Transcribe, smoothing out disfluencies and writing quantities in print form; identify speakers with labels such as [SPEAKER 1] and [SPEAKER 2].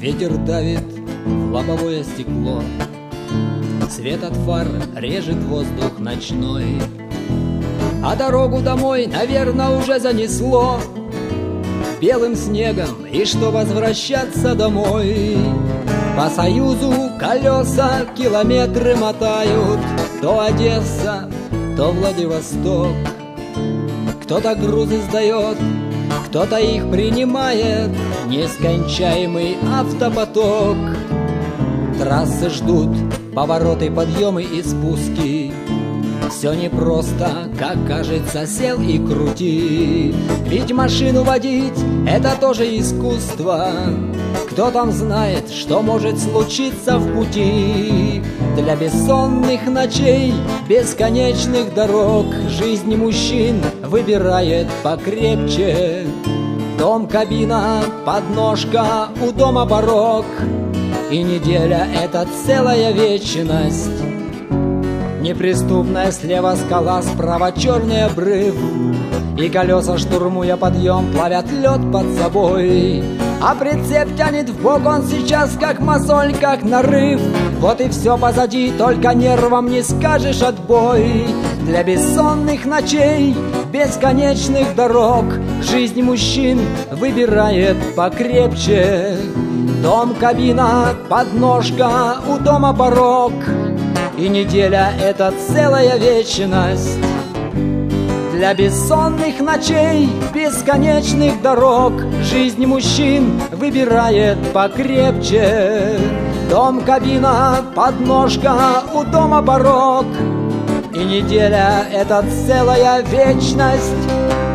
[SPEAKER 1] Ветер давит в лобовое стекло, свет от фар режет воздух ночной, а дорогу домой, наверное, уже занесло белым снегом, и что возвращаться домой. По Союзу колеса километры мотают, то Одесса, то Владивосток. Кто-то грузы сдает, кто-то их принимает, нескончаемый автопоток. Трассы ждут, повороты, подъемы и спуски. Все непросто, как кажется, сел и крути. Ведь машину водить — это тоже искусство. Кто там знает, что может случиться в пути? Для бессонных ночей, бесконечных дорог жизнь мужчин выбирает покрепче. Дом, кабина, подножка, у дома порог. И неделя — это целая вечность. Неприступная слева скала, справа черный обрыв, и колеса, штурмуя подъем, плавят лед под собой. А прицеп тянет в бок, он сейчас как мозоль, как нарыв. Вот и все позади, только нервам не скажешь отбой. Для бессонных ночей, бесконечных дорог жизнь мужчин выбирает покрепче. Дом, кабина, подножка, у дома порог. И неделя — это целая вечность. Для бессонных ночей, бесконечных дорог жизнь мужчин выбирает покрепче. Дом, кабина, подножка, у дома порог. И неделя — это целая вечность.